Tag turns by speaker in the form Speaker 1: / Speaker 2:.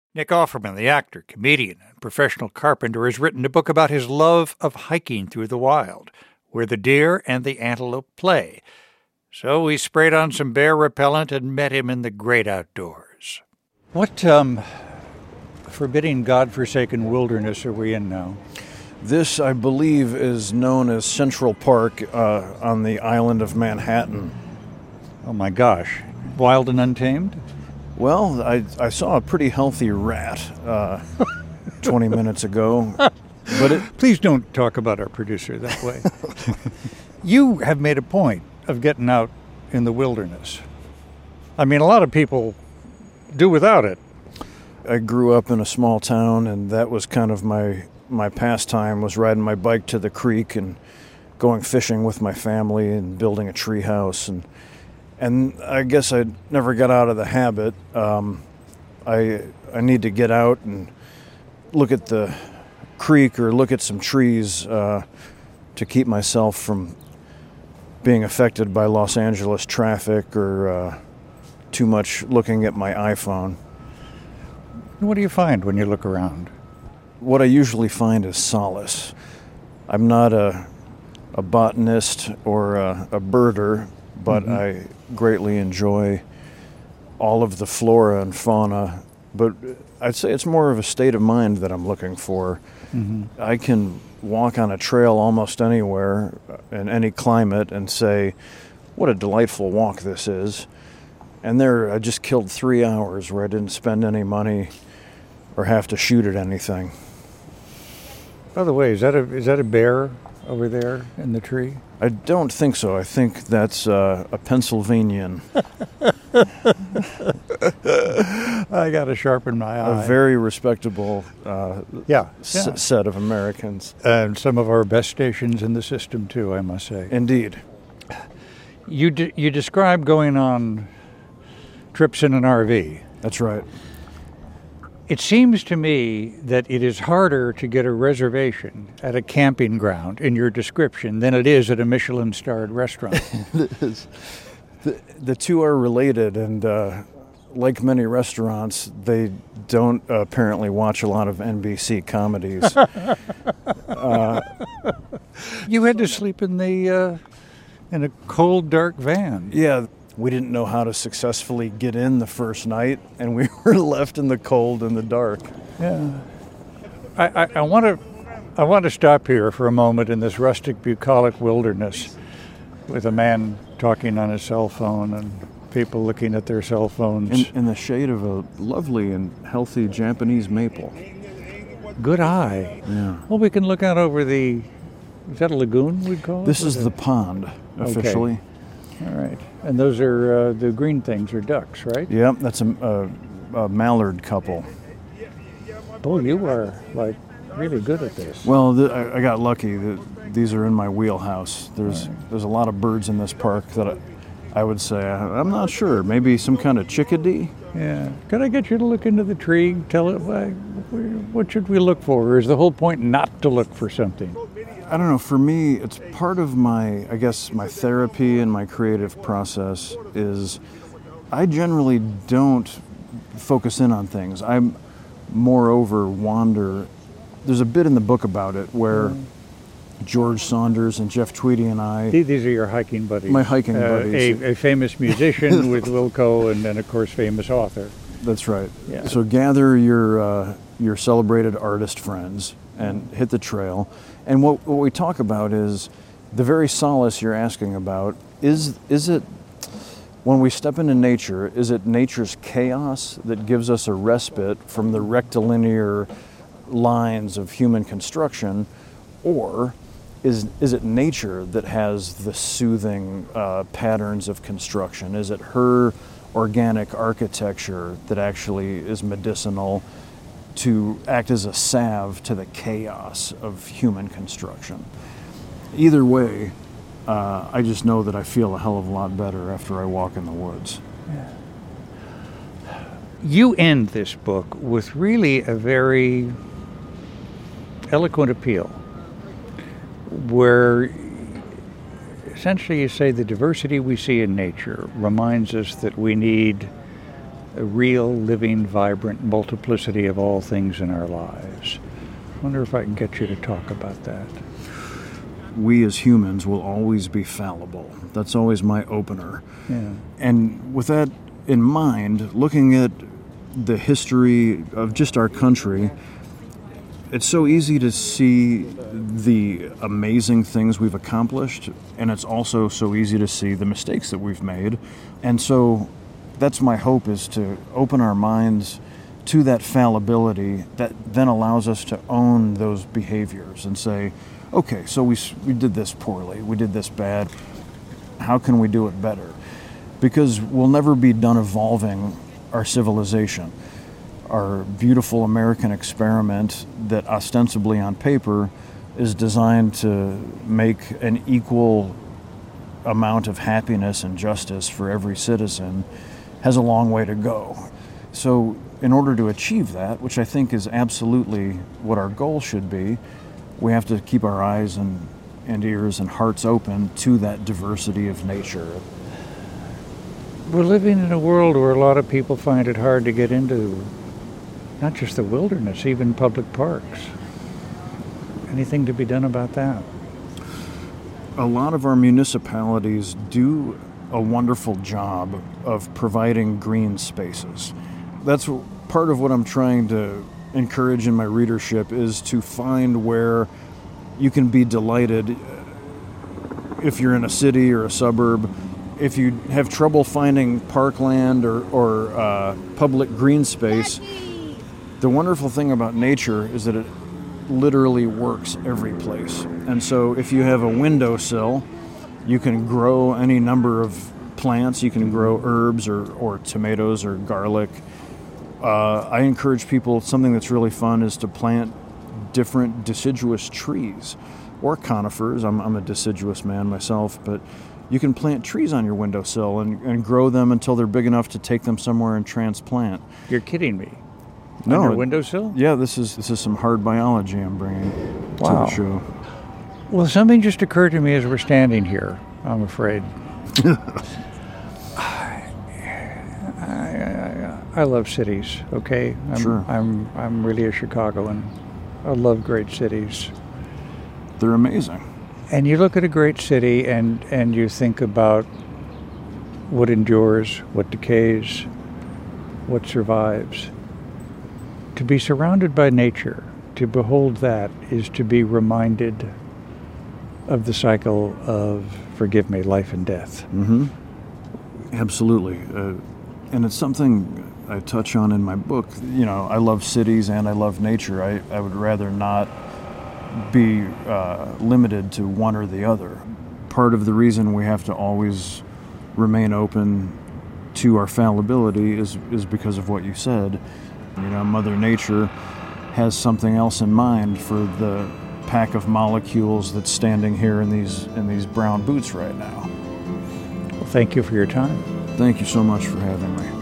Speaker 1: Nick Offerman, the actor, comedian, and professional carpenter, has written a book about his love of hiking through the wild, where the deer and the antelope play. So we sprayed on some bear repellent and met him in the great outdoors. What forbidding, godforsaken wilderness are we in now?
Speaker 2: This, I believe, is known as Central Park on the island of Manhattan.
Speaker 1: Oh my gosh. Wild and untamed?
Speaker 2: Well, I saw a pretty healthy rat 20 minutes ago. But
Speaker 1: Please don't talk about our producer that way. You have made a point of getting out in the wilderness. I mean, a lot of people do without it.
Speaker 2: I grew up in a small town, and that was kind of my pastime, was riding my bike to the creek and going fishing with my family and building a tree house. And I guess I never got out of the habit. I need to get out and look at the creek or look at some trees to keep myself from being affected by Los Angeles traffic or too much looking at my iPhone.
Speaker 1: What do you find when you look around?
Speaker 2: What I usually find is solace. I'm not a botanist or a birder, but I greatly enjoy all of the flora and fauna. But I'd say it's more of a state of mind that I'm looking for. I can walk on a trail almost anywhere in any climate and say, what a delightful walk this is. And I just killed 3 hours where I didn't spend any money or have to shoot at anything.
Speaker 1: By the way, is that a bear over there in the tree?
Speaker 2: I don't think so. I think that's a Pennsylvanian.
Speaker 1: I got to sharpen my eye.
Speaker 2: A very respectable set of Americans.
Speaker 1: And some of our best stations in the system, too, I must say.
Speaker 2: Indeed.
Speaker 1: You describe going on trips in an RV.
Speaker 2: That's right.
Speaker 1: It seems to me that it is harder to get a reservation at a camping ground in your description than it is at a Michelin-starred restaurant.
Speaker 2: It is. The two are related, and like many restaurants, they don't apparently watch a lot of NBC comedies.
Speaker 1: You had to sleep in a cold, dark van.
Speaker 2: Yeah. We didn't know how to successfully get in the first night, and we were left in the cold and the dark.
Speaker 1: Yeah. I want to stop here for a moment in this rustic, bucolic wilderness with a man talking on his cell phone and people looking at their cell phones.
Speaker 2: In the shade of a lovely and healthy Japanese maple.
Speaker 1: Good eye.
Speaker 2: Yeah.
Speaker 1: Well, we can look out over is that a lagoon we'd call it?
Speaker 2: This is the pond, officially.
Speaker 1: Okay. All right. And those are, the green things are ducks, right?
Speaker 2: Yep, that's a mallard couple.
Speaker 1: Boy, you are, really good at this.
Speaker 2: Well, I got lucky. These are in my wheelhouse. There's a lot of birds in this park that I would say, I'm not sure, maybe some kind of chickadee?
Speaker 1: Yeah. Could I get you to look into the tree? Tell it, what should we look for? Or is the whole point not to look for something?
Speaker 2: I don't know. For me, it's part of my therapy and my creative process is I generally don't focus in on things. I, moreover, wander. There's a bit in the book about it where George Saunders and Jeff Tweedy and I...
Speaker 1: These are your hiking buddies.
Speaker 2: My hiking buddies.
Speaker 1: A famous musician with Wilco and then, of course, famous author.
Speaker 2: That's right.
Speaker 1: Yeah.
Speaker 2: So gather your celebrated artist friends and hit the trail. And what we talk about is the very solace you're asking about. Is it, when we step into nature, is it nature's chaos that gives us a respite from the rectilinear lines of human construction, or is it nature that has the soothing patterns of construction? Is it her organic architecture that actually is medicinal to act as a salve to the chaos of human construction? Either way, I just know that I feel a hell of a lot better after I walk in the woods.
Speaker 1: Yeah. You end this book with really a very eloquent appeal, where essentially you say the diversity we see in nature reminds us that we need a real, living, vibrant multiplicity of all things in our lives. I wonder if I can get you to talk about that.
Speaker 2: We as humans will always be fallible. That's always my opener.
Speaker 1: Yeah.
Speaker 2: And with that in mind, looking at the history of just our country, it's so easy to see the amazing things we've accomplished, and it's also so easy to see the mistakes that we've made. And so that's my hope, is to open our minds to that fallibility that then allows us to own those behaviors and say, okay, so we did this poorly, we did this bad, how can we do it better? Because we'll never be done evolving our civilization. Our beautiful American experiment that ostensibly on paper is designed to make an equal amount of happiness and justice for every citizen has a long way to go. So in order to achieve that, which I think is absolutely what our goal should be, we have to keep our eyes and ears and hearts open to that diversity of nature.
Speaker 1: We're living in a world where a lot of people find it hard to get into not just the wilderness, even public parks. Anything to be done about that?
Speaker 2: A lot of our municipalities do a wonderful job of providing green spaces. That's part of what I'm trying to encourage in my readership, is to find where you can be delighted if you're in a city or a suburb. If you have trouble finding parkland or public green space, the wonderful thing about nature is that it literally works every place. And so if you have a windowsill, you can grow any number of plants. You can grow herbs or tomatoes or garlic. I encourage people, something that's really fun is to plant different deciduous trees or conifers. I'm a deciduous man myself, but you can plant trees on your windowsill and grow them until they're big enough to take them somewhere and transplant.
Speaker 1: You're kidding me.
Speaker 2: No.
Speaker 1: On your windowsill?
Speaker 2: Yeah, this is some hard biology I'm bringing to the show.
Speaker 1: Well, something just occurred to me as we're standing here, I'm afraid. I love cities, okay?
Speaker 2: Sure.
Speaker 1: I'm really a Chicagoan. I love great cities.
Speaker 2: They're amazing.
Speaker 1: And you look at a great city and you think about what endures, what decays, what survives. To be surrounded by nature, to behold that, is to be reminded of the cycle of, forgive me, life and death.
Speaker 2: Mm-hmm. Absolutely. And it's something I touch on in my book. You know, I love cities and I love nature. I would rather not be limited to one or the other. Part of the reason we have to always remain open to our fallibility is because of what you said. You know, Mother Nature has something else in mind for the pack of molecules that's standing here in these brown boots right now.
Speaker 1: Well, thank you for your time.
Speaker 2: Thank you so much for having me.